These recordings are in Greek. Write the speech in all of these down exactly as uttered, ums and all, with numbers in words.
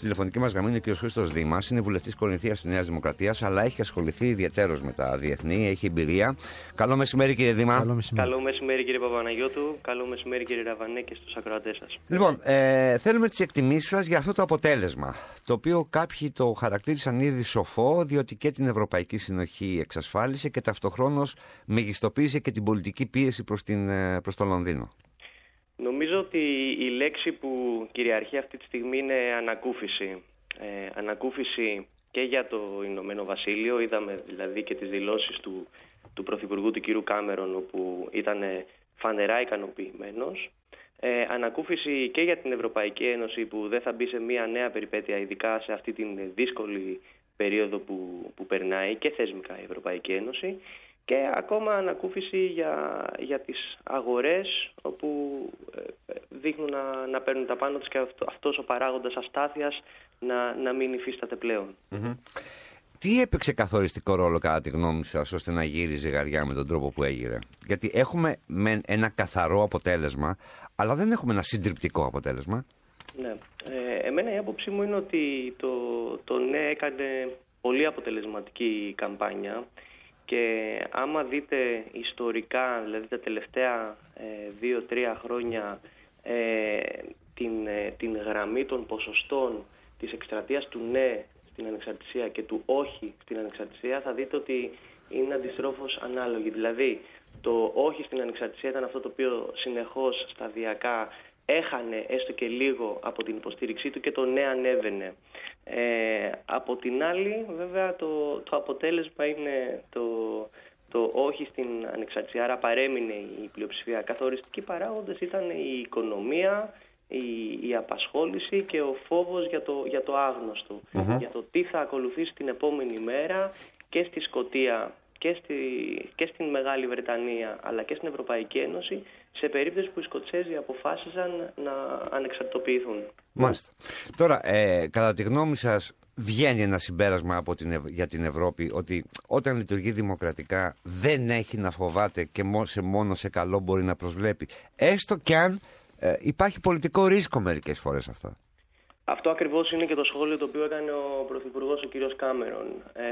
τηλεφωνική μας γραμμή είναι ο κ. Χρήστος Δήμας, είναι βουλευτής Κορινθίας της Νέας Δημοκρατίας, αλλά έχει ασχοληθεί ιδιαιτέρως με τα διεθνή, έχει εμπειρία. Καλό μεσημέρι, κύριε Δήμα. Καλό μεσημέρι, Καλό μεσημέρι κύριε Παπαναγιώτου. Καλό μεσημέρι, κύριε Ραβανέ, και στους ακροατές σας. Λοιπόν, ε, θέλουμε τις εκτιμήσεις σας για αυτό το αποτέλεσμα, το οποίο κάποιοι το χαρακτήρισαν ήδη σοφό, διότι και την Ευρωπαϊκή Συνοχή εξασφάλισε και ταυτοχρόνως μεγιστοποίησε και την πολιτική πίεση προς, την, προς το Λονδίνο. Νομίζω ότι η λέξη που κυριαρχεί αυτή τη στιγμή είναι ανακούφιση. Ε, ανακούφιση και για το Ηνωμένο Βασίλειο. Είδαμε δηλαδή και τις δηλώσεις του, του Πρωθυπουργού του κ. Κάμερον, όπου ήταν φανερά ικανοποιημένος. Ε, ανακούφιση και για την Ευρωπαϊκή Ένωση, που δεν θα μπει σε μια νέα περιπέτεια, ειδικά σε αυτή την δύσκολη περίοδο που, που περνάει και θεσμικά η Ευρωπαϊκή Ένωση. Και ακόμα ανακούφιση για, για τις αγορές, όπου δείχνουν να, να παίρνουν τα πάνω τους και αυτό, αυτός ο παράγοντας αστάθειας να, να μην υφίσταται πλέον. Mm-hmm. Τι έπαιξε καθοριστικό ρόλο κατά τη γνώμη σας ώστε να γύρει η ζυγαριά με τον τρόπο που έγειρε? Γιατί έχουμε με ένα καθαρό αποτέλεσμα, αλλά δεν έχουμε ένα συντριπτικό αποτέλεσμα. Ναι. Ε, εμένα η άποψή μου είναι ότι το, το ναι έκανε πολύ αποτελεσματική καμπάνια. Και άμα δείτε ιστορικά, δηλαδή τα τελευταία δύο τρία χρόνια, ε, την, ε, την γραμμή των ποσοστών της εκστρατείας του ναι στην ανεξαρτησία και του όχι στην ανεξαρτησία, θα δείτε ότι είναι αντιστρόφως ανάλογη. Δηλαδή το όχι στην ανεξαρτησία ήταν αυτό το οποίο συνεχώς σταδιακά έχανε έστω και λίγο από την υποστήριξή του και το ναι ανέβαινε. Ε, από την άλλη, βέβαια, το, το αποτέλεσμα είναι το, το όχι στην ανεξαρτησία, άρα παρέμεινε η πλειοψηφία. Καθοριστικοί παράγοντες ήταν η οικονομία, η, η απασχόληση και ο φόβος για το, για το άγνωστο, mm-hmm. για το τι θα ακολουθήσει την επόμενη μέρα και στη Σκωτία και, στη, και στην Μεγάλη Βρετανία, αλλά και στην Ευρωπαϊκή Ένωση, σε περίπτωση που οι Σκοτσέζοι αποφάσισαν να ανεξαρτητοποιηθούν. Μάλιστα. Τώρα, ε, κατά τη γνώμη σας, βγαίνει ένα συμπέρασμα από την, για την Ευρώπη ότι όταν λειτουργεί δημοκρατικά δεν έχει να φοβάται και σε μόνο σε καλό μπορεί να προσβλέπει, έστω κι αν ε, υπάρχει πολιτικό ρίσκο μερικές φορές αυτά? Αυτό ακριβώς είναι και το σχόλιο το οποίο έκανε ο Πρωθυπουργός, ο κ. Κάμερον.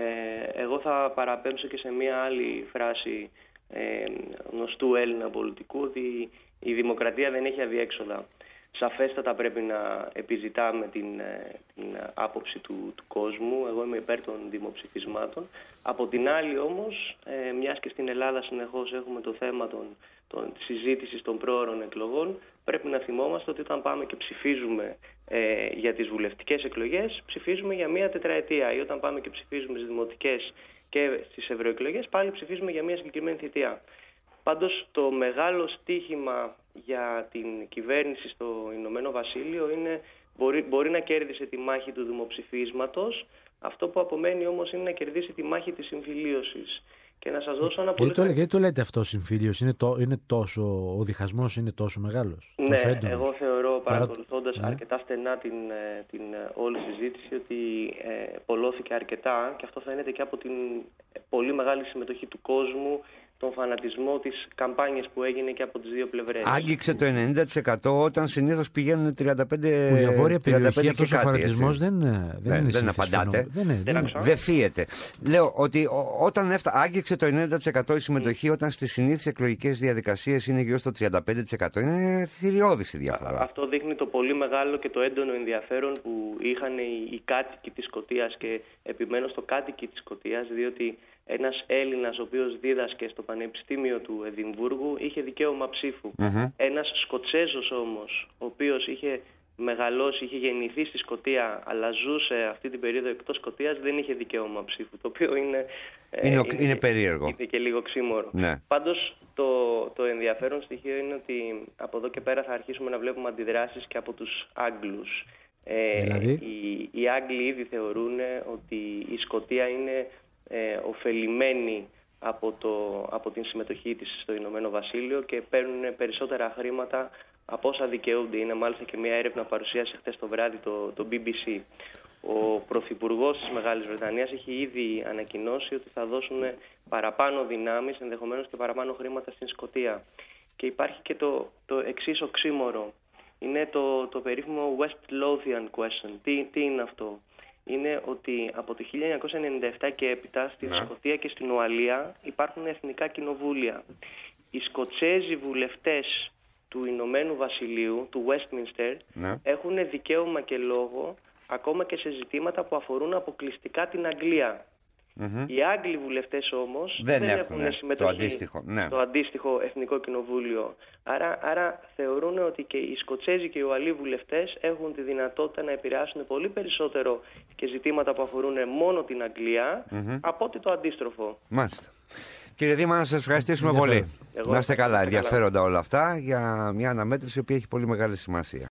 Ε, εγώ θα παραπέμψω και σε μία άλλη φράση ε, γνωστού Έλληνα πολιτικού, ότι η δημοκρατία δεν έχει αδιέξοδα. Σαφέστατα πρέπει να επιζητάμε την, την άποψη του, του κόσμου. Εγώ είμαι υπέρ των δημοψηφισμάτων. Από την άλλη όμως, ε, μιας και στην Ελλάδα συνεχώς έχουμε το θέμα των, των, της συζήτησης των πρόωρων εκλογών, πρέπει να θυμόμαστε ότι όταν πάμε και ψηφίζουμε ε, για τις βουλευτικές εκλογές, ψηφίζουμε για μία τετραετία. Ή όταν πάμε και ψηφίζουμε στις δημοτικές και στις ευρωεκλογές, πάλι ψηφίζουμε για μία συγκεκριμένη θητεία. Πάντως το μεγάλο στίχημα για την κυβέρνηση στο Ηνωμένο Βασίλειο είναι μπορεί, μπορεί να κέρδισε τη μάχη του δημοψηφίσματος. Αυτό που απομένει όμως είναι να κερδίσει τη μάχη της συμφιλίωσης. Και να σας δώσω ένα πολύ... Γιατί το, γιατί το λέτε αυτό συμφιλίωση? Είναι, το, είναι τόσο, ο διχασμός είναι τόσο μεγάλος? Ναι, τόσο εγώ θεωρώ, παρακολουθώντας ναι. αρκετά στενά την, την όλη συζήτηση, ότι ε, πολλώθηκε αρκετά, και αυτό φαίνεται και από την πολύ μεγάλη συμμετοχή του κόσμου, τον φανατισμό της καμπάνιας που έγινε και από τις δύο πλευρές. Άγγιξε το ενενήντα τοις εκατό όταν συνήθως πηγαίνουν τριάντα πέντε τοις εκατό. Που για βόρεια περιοχή αυτός ο φανατισμός δεν, δεν, δεν είναι δεν απαντάτε. Δεν, δεν, δεν, δεν φύεται. Λέω ότι όταν έφτα, άγγιξε το ενενήντα τοις εκατό η συμμετοχή, mm. όταν στις συνήθεις εκλογικές διαδικασίες είναι γύρω στο τριάντα πέντε τοις εκατό, είναι θηριώδης η διαφορά. Α, αυτό δείχνει το πολύ μεγάλο και το έντονο ενδιαφέρον που είχαν οι, οι κάτοικοι της Σκωτίας, και επιμένω στο κάτοικοι της Σκωτίας, διότι ένας Έλληνας ο οποίος δίδασκε στο Πανεπιστήμιο του Εδιμβούργου είχε δικαίωμα ψήφου. Mm-hmm. Ένας Σκοτσέζος όμως, ο οποίος είχε μεγαλώσει, είχε γεννηθεί στη Σκωτία, αλλά ζούσε αυτή την περίοδο εκτός Σκωτίας, δεν είχε δικαίωμα ψήφου. Το οποίο είναι, είναι, είναι, είναι περίεργο. Είναι και λίγο ξύμορο. Ναι. Πάντως το, το ενδιαφέρον στοιχείο είναι ότι από εδώ και πέρα θα αρχίσουμε να βλέπουμε αντιδράσεις και από τους Άγγλους. Ε, δηλαδή? οι, οι Άγγλοι ήδη θεωρούν ότι η Σκωτία είναι Ε, ωφελημένοι από, το, από την συμμετοχή της στο Ηνωμένο Βασίλειο και παίρνουν περισσότερα χρήματα από όσα δικαιούνται. Είναι μάλιστα και μια έρευνα παρουσίασε χθες το βράδυ το, το μπι μπι σι. Ο Πρωθυπουργός της Μεγάλης Βρετανίας έχει ήδη ανακοινώσει ότι θα δώσουν παραπάνω δυνάμεις, ενδεχομένως και παραπάνω χρήματα στην Σκωτία. Και υπάρχει και το, το εξής οξύμορο. είναι το, το περίφημο West Lothian Question. Τι, τι είναι αυτό? Είναι ότι από το χίλια εννιακόσια ενενήντα επτά και έπειτα στη Ναι. Σκωτία και στην Ουαλία υπάρχουν εθνικά κοινοβούλια. Οι Σκοτσέζοι βουλευτές του Ηνωμένου Βασιλείου, του Westminster, Ναι. έχουν δικαίωμα και λόγο ακόμα και σε ζητήματα που αφορούν αποκλειστικά την Αγγλία. Mm-hmm. Οι Άγγλοι βουλευτές όμως δεν, δεν έχουν έχουν συμμετοχή το αντίστοιχο, ναι. στο αντίστοιχο Εθνικό Κοινοβούλιο. Άρα, άρα θεωρούν ότι και οι Σκοτσέζοι και οι Ουαλοί βουλευτές έχουν τη δυνατότητα να επηρεάσουν πολύ περισσότερο και ζητήματα που αφορούν μόνο την Αγγλία mm-hmm. από ότι το αντίστροφο. Μάλιστα. Κύριε Δήμα, να σας ευχαριστήσουμε πολύ. Εγώ να είστε καλά. καλά. Ενδιαφέροντα όλα αυτά για μια αναμέτρηση που έχει πολύ μεγάλη σημασία.